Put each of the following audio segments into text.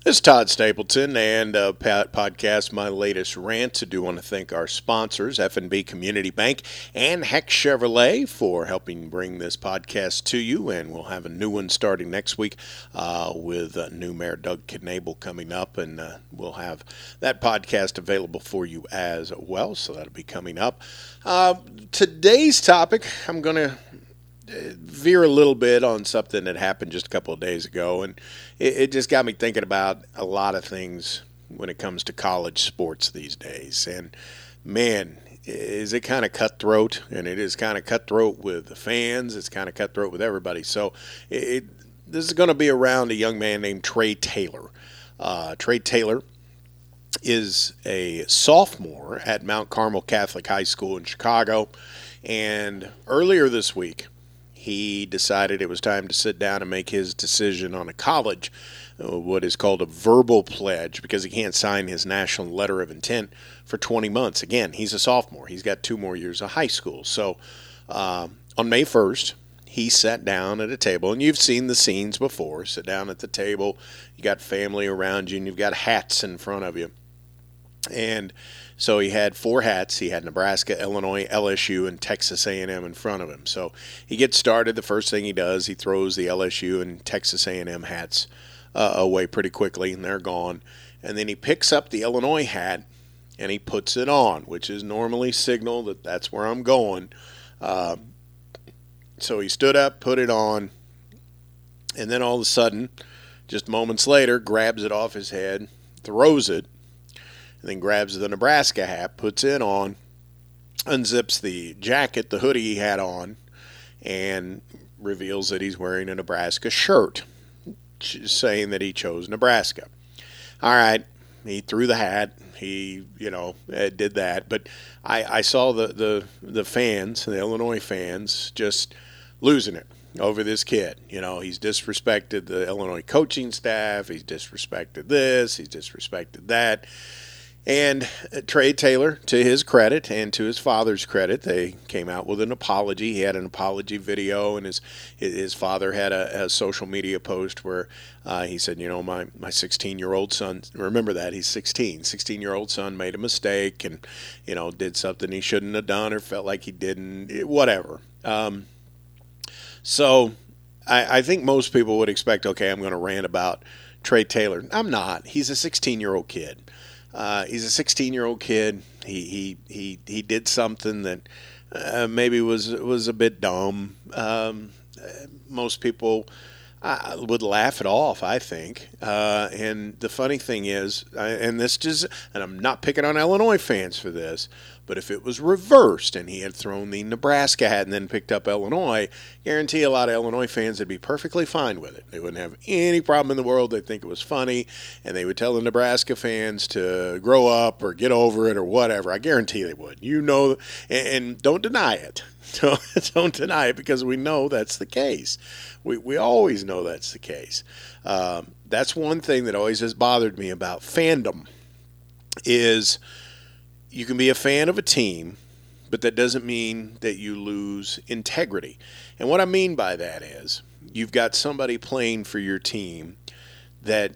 This is Todd Stapleton and podcast My Latest Rant. I do want to thank our sponsors, F&B Community Bank and Heck Chevrolet, for helping bring this podcast to you. And we'll have a new one starting next week with new Mayor Doug Knable coming up. And we'll have that podcast available for you as well. So that'll be coming up. Today's topic, I'm going to veer a little bit on something that happened just a couple of days ago, and it just got me thinking about a lot of things when it comes to college sports these days. And man, is it kind of cutthroat, and it is kind of cutthroat with the fans. It's kind of cutthroat with everybody. So this is going to be around a young man named Trey Taylor. Trey Taylor is a sophomore at Mount Carmel Catholic High School in Chicago, and earlier this week, he decided it was time to sit down and make his decision on a college, what is called a verbal pledge, because he can't sign his national letter of intent for 20 months. Again, he's a sophomore. He's got 2 more years of high school. So on May 1st, he sat down at a table, and you've seen the scenes before. Sit down at the table, you got family around you, and you've got hats in front of you. And so he had 4 hats. He had Nebraska, Illinois, LSU, and Texas A&M in front of him. So he gets started. The first thing he does, he throws the LSU and Texas A&M hats away pretty quickly, and they're gone. And then he picks up the Illinois hat, and he puts it on, which is normally signal that that's where I'm going. So he stood up, put it on, and then all of a sudden, just moments later, grabs it off his head, throws it, and then grabs the Nebraska hat, puts it on, unzips the jacket, the hoodie he had on, and reveals that he's wearing a Nebraska shirt, saying that he chose Nebraska. All right, he threw the hat. He, did that. But I saw the fans, the Illinois fans, just losing it over this kid. He's disrespected the Illinois coaching staff. He's disrespected this. He's disrespected that. And Trey Taylor, to his credit and to his father's credit, they came out with an apology. He had an apology video, and his father had a social media post where he said, my 16-year-old son, remember that, he's 16-year-old son made a mistake and, did something he shouldn't have done or felt like he didn't, whatever. So I think most people would expect, okay, I'm going to rant about Trey Taylor. I'm not. He's a 16-year-old kid. He's a 16-year-old kid. He did something that maybe was a bit dumb. Most people would laugh it off, I think. And the funny thing is, and I'm not picking on Illinois fans for this, but if it was reversed and he had thrown the Nebraska hat and then picked up Illinois, guarantee a lot of Illinois fans would be perfectly fine with it. They wouldn't have any problem in the world. They'd think it was funny, and they would tell the Nebraska fans to grow up or get over it or whatever. I guarantee they would. And don't deny it. Don't deny it, because we know that's the case. We always know that's the case. That's one thing that always has bothered me about fandom is you can be a fan of a team, but that doesn't mean that you lose integrity. And what I mean by that is you've got somebody playing for your team that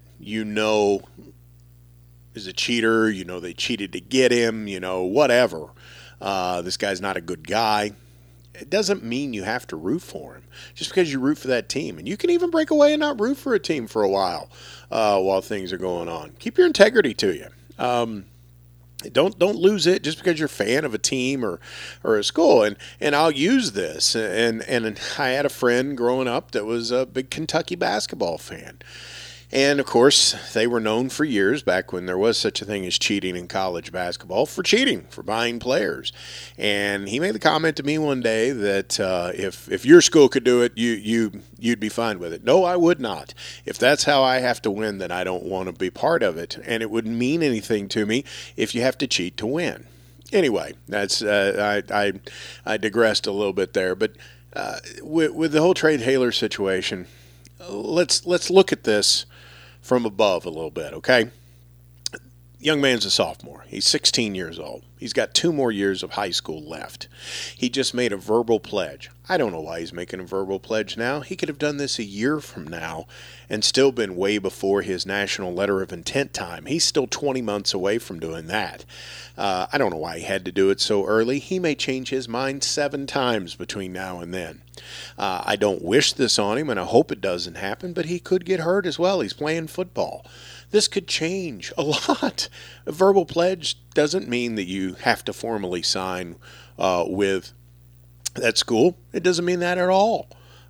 is a cheater, they cheated to get him, whatever. This guy's not a good guy. It doesn't mean you have to root for him just because you root for that team. And you can even break away and not root for a team for a while things are going on. Keep your integrity to you. Don't lose it just because you're a fan of a team or a school. And I'll use this. And I had a friend growing up that was a big Kentucky basketball fan. And, of course, they were known for years, back when there was such a thing as cheating in college basketball, for buying players. And he made the comment to me one day that if your school could do it, you'd be fine with it. No, I would not. If that's how I have to win, then I don't want to be part of it. And it wouldn't mean anything to me if you have to cheat to win. Anyway, that's I digressed a little bit there. But with the whole Trey Taylor situation, let's look at this from above a little bit, okay? Young man's a sophomore. He's 16 years old. He's got 2 more years of high school left. He just made a verbal pledge. I don't know why he's making a verbal pledge now. He could have done this a year from now and still been way before his national letter of intent time. He's still 20 months away from doing that. I don't know why he had to do it so early. He may change his mind 7 times between now and then. I don't wish this on him, and I hope it doesn't happen, but he could get hurt as well. He's playing football. This could change a lot. A verbal pledge doesn't mean that you have to formally sign with that school. It doesn't mean that at all.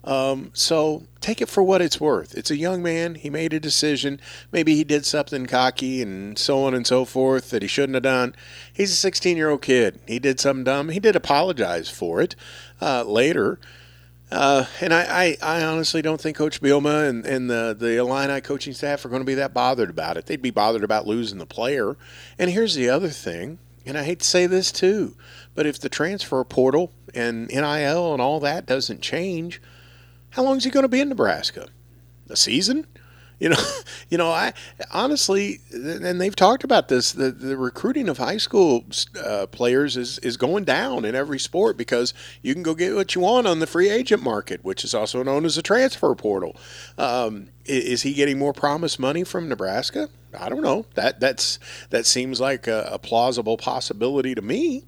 So take it for what it's worth. It's a young man. He made a decision. Maybe he did something cocky and so on and so forth that he shouldn't have done. He's a 16-year-old kid. He did something dumb. He did apologize for it later. And I honestly don't think Coach Bielema and the Illini coaching staff are going to be that bothered about it. They'd be bothered about losing the player. And here's the other thing, and I hate to say this too, but if the transfer portal and NIL and all that doesn't change, how long is he going to be in Nebraska? A season? I honestly, and they've talked about this, the recruiting of high school players is going down in every sport because you can go get what you want on the free agent market, which is also known as a transfer portal. Is he getting more promised money from Nebraska? I don't know. That seems like a plausible possibility to me.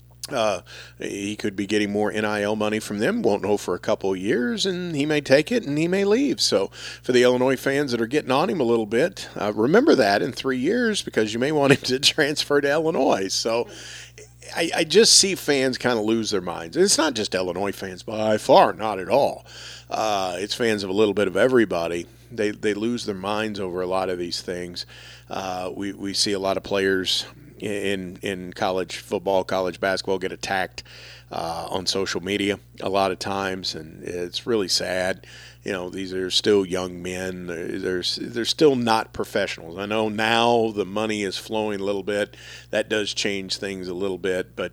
He could be getting more NIL money from them, won't know for a couple of years, and he may take it and he may leave. So for the Illinois fans that are getting on him a little bit, remember that in 3 years because you may want him to transfer to Illinois. So I just see fans kind of lose their minds. And it's not just Illinois fans by far, not at all. It's fans of a little bit of everybody. They lose their minds over a lot of these things. We see a lot of players in college football, college basketball get attacked on social media a lot of times, and it's really sad. These are still young men. They're still not professionals. I know now the money is flowing a little bit. That does change things a little bit, but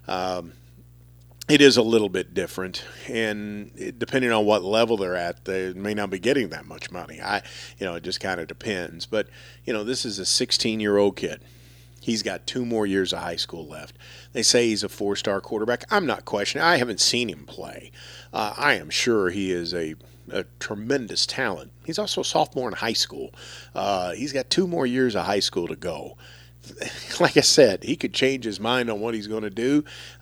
it is a little bit different. And depending on what level they're at, they may not be getting that much money. It just kind of depends. But, this is a 16-year-old kid. He's got 2 more years of high school left. They say he's a 4-star quarterback. I'm not questioning. I haven't seen him play. I am sure he is a tremendous talent. He's also a sophomore in high school. He's got 2 more years of high school to go. Like I said, he could change his mind on what he's going to do.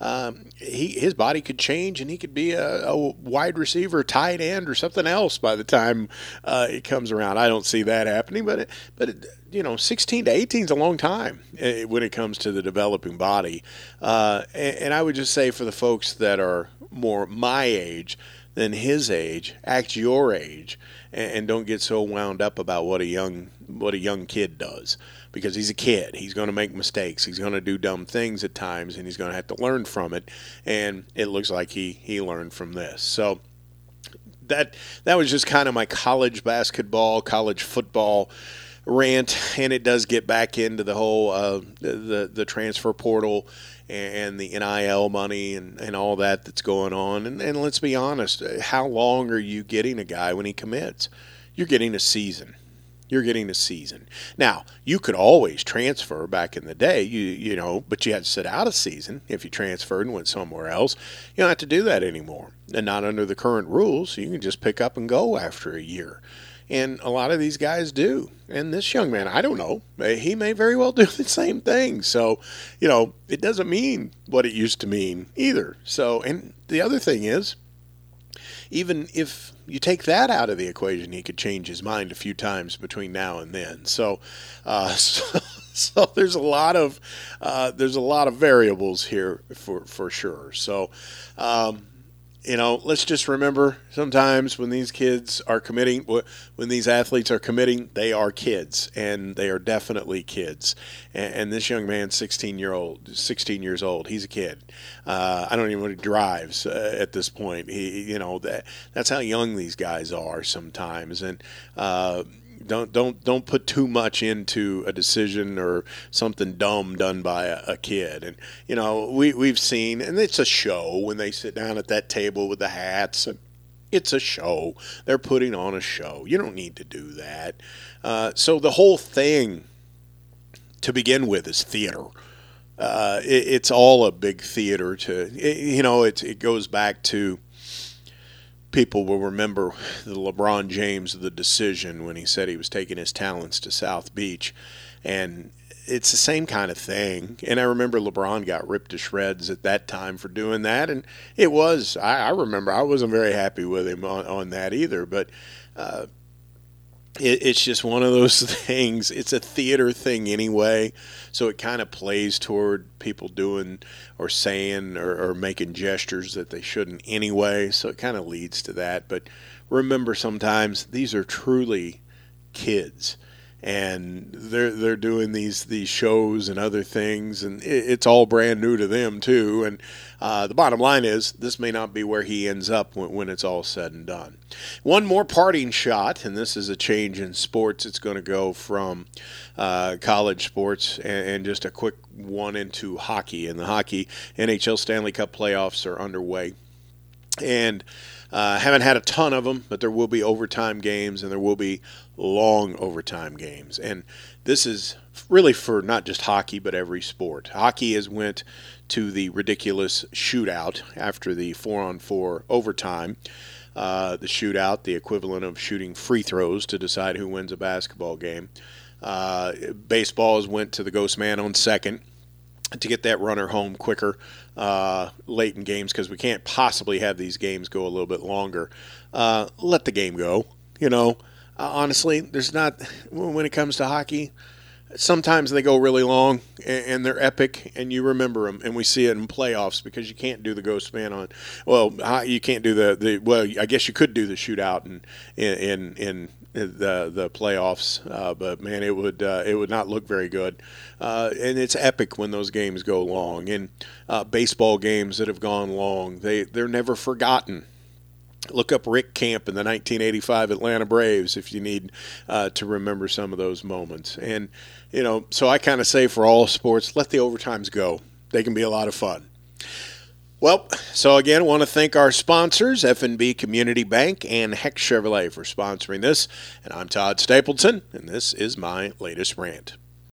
His body could change, and he could be a wide receiver, tight end, or something else by the time it comes around. I don't see that happening, but 16 to 18 is a long time when it comes to the developing body. And I would just say for the folks that are more my age than his age, act your age, and don't get so wound up about what a young kid does. Because he's a kid. He's going to make mistakes. He's going to do dumb things at times, and he's going to have to learn from it. And it looks like he learned from this. So that was just kind of my college basketball, college football rant, and it does get back into the whole the transfer portal and the NIL money and all that's going on. And let's be honest, how long are you getting a guy when he commits? You're getting a season. You're getting a season. Now, you could always transfer back in the day, but you had to sit out a season if you transferred and went somewhere else. You don't have to do that anymore. And not under the current rules. You can just pick up and go after a year. And a lot of these guys do. And this young man, I don't know. He may very well do the same thing. So, it doesn't mean what it used to mean either. So, and the other thing is, even if you take that out of the equation, he could change his mind a few times between now and then. So there's a lot of variables here for sure. So let's just remember sometimes when these kids are committing, when these athletes are committing, they are kids, and they are definitely kids. And this young man, 16 years old, he's a kid. I don't even know what he drives at this point. That's how young these guys are sometimes. And don't put too much into a decision or something dumb done by a kid. And we've seen, and it's a show when they sit down at that table with the hats. And it's a show. They're putting on a show. You don't need to do that. So the whole thing, to begin with, is theater. it's all a big theater. It goes back to, people will remember the LeBron James, the decision when he said he was taking his talents to South Beach, and it's the same kind of thing. And I remember LeBron got ripped to shreds at that time for doing that, and it was, I remember I wasn't very happy with him on that either, but it's just one of those things. It's a theater thing anyway, so it kind of plays toward people doing or saying or making gestures that they shouldn't anyway, so it kind of leads to that. But remember, sometimes these are truly kids, and they're doing these shows and other things, and it's all brand new to them too. And the bottom line is, this may not be where he ends up when it's all said and done. One more parting shot, and this is a change in sports. It's going to go from college sports and just a quick one into hockey. And the hockey NHL Stanley Cup playoffs are underway, and haven't had a ton of them, but there will be overtime games, and there will be long overtime games. And this is really for not just hockey, but every sport. Hockey has went to the ridiculous shootout after the 4-on-4 overtime. The shootout, the equivalent of shooting free throws to decide who wins a basketball game. Baseball has went to the ghost man on second to get that runner home quicker late in games, because we can't possibly have these games go a little bit longer. Let the game go. Honestly, there's not, when it comes to hockey, sometimes they go really long and they're epic, and you remember them, and we see it in playoffs because you can't do the ghost man on. Well, you can't do I guess you could do the shootout in the playoffs, but man, it would not look very good. And it's epic when those games go long. And baseball games that have gone long, they're never forgotten. Look up Rick Camp in the 1985 Atlanta Braves if you need to remember some of those moments. And, so I kind of say for all sports, let the overtimes go. They can be a lot of fun. Well, so again, I want to thank our sponsors, F&B Community Bank and Heck Chevrolet, for sponsoring this. And I'm Todd Stapleton, and this is my latest rant.